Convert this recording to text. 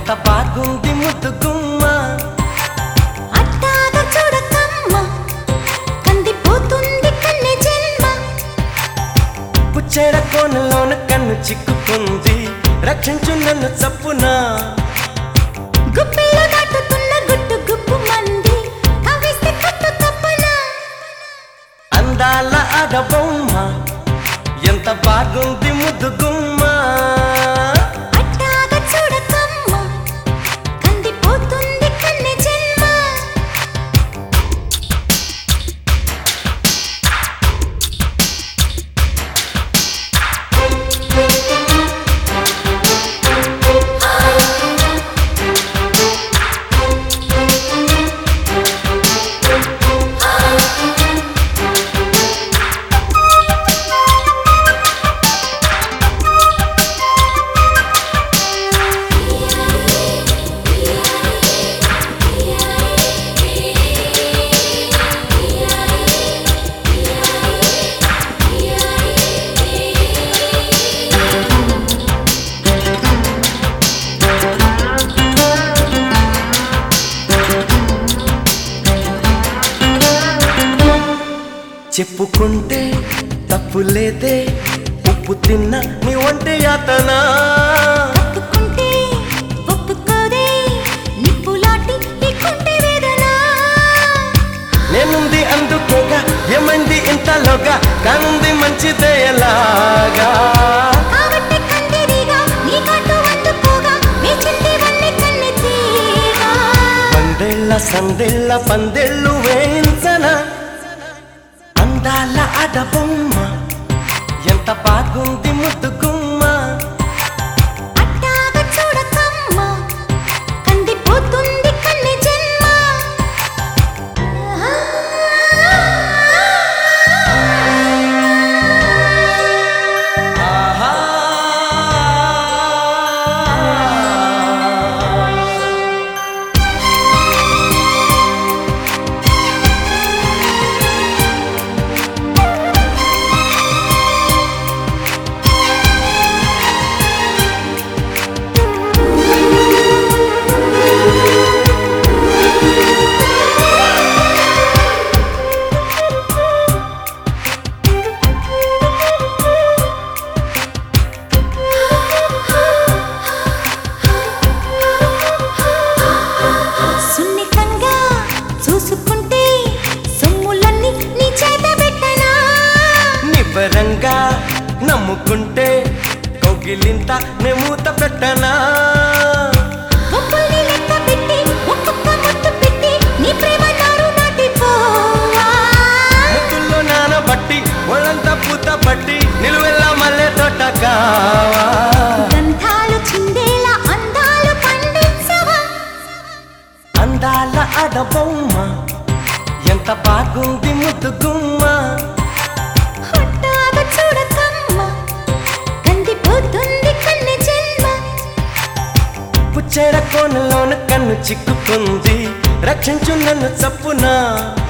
ఎంత బాగుంది ముద్దు గుమ్మ అట్టాగా చూడకమ్మ కందిపోతుంది కన్నె జన్మ పుచ్చేడ కోనలోన కన్ను చిక్కుకుంది రక్షించు నన్ను చప్పునా గుప్పిలో దాటుతున్న గుట్టు గుప్పు మంది కవిస్తే కట్టు తప్పనా అందాల ఆడబొమ్మ ఎంత బాగుంది ముద్దు గుమ్మ అట్టాగా చూడకమ్మ కందిపోతుంది కన్నె జన్మ చెప్పుకుంటే తప్పు లేదే ఉప్పు తిన్న నీ ఒంటి యాతనా ఒప్పుకుంటే ఒప్పుకోదే నిప్పులాంటి ఈ కుంటి వేదన నేనుంది అందుకోగా ఏమంది ఇంతలోగా కానుంది మంచిదే ఎలాగా కాబట్టి కందిరిగా నీ కాటు అందుకోగా వేచింది వన్నె కన్నె తీగా పందేళ్ళ సందేళ్ళ పందేళ్ళు వేయించనా అందాల ఆడబొమ్మ ఎంత బాగుంది ముద్దు గుమ్మ అట్టాగా చూడకమ్మ కందిపోతుంది కన్నె జన్మ ఆహా సున్నితంగా చూసుకుంటే సొమ్ములన్నీ నీ చేత పెట్టనా నిబ్బరంగా నమ్ముకుంటే కౌగిలింత నే మూత పెట్టనా ఒప్పుల్ని లెక్క పెట్టి ఒక్కొక్క ముద్దు పెట్టి నీ ప్రేమ నారు నాటిపోవా ముద్దుల్లో నానబట్టి ఒళ్ళంతా పూత పట్టి నిలువెల్లా మల్లె తోట కావా గంధాలు చిందేలా అందాలు పండించవా అందాల ఆడబొమ్మ ఎంత బాగుంది ముద్దు గుమ్మ హొట్టాగా చూడకమ్మ కందిపోతుంది కన్నె జన్మ పుచ్చేడ కోనలోన కన్ను చిక్కుకుంది రక్షించు నన్ను చప్పునా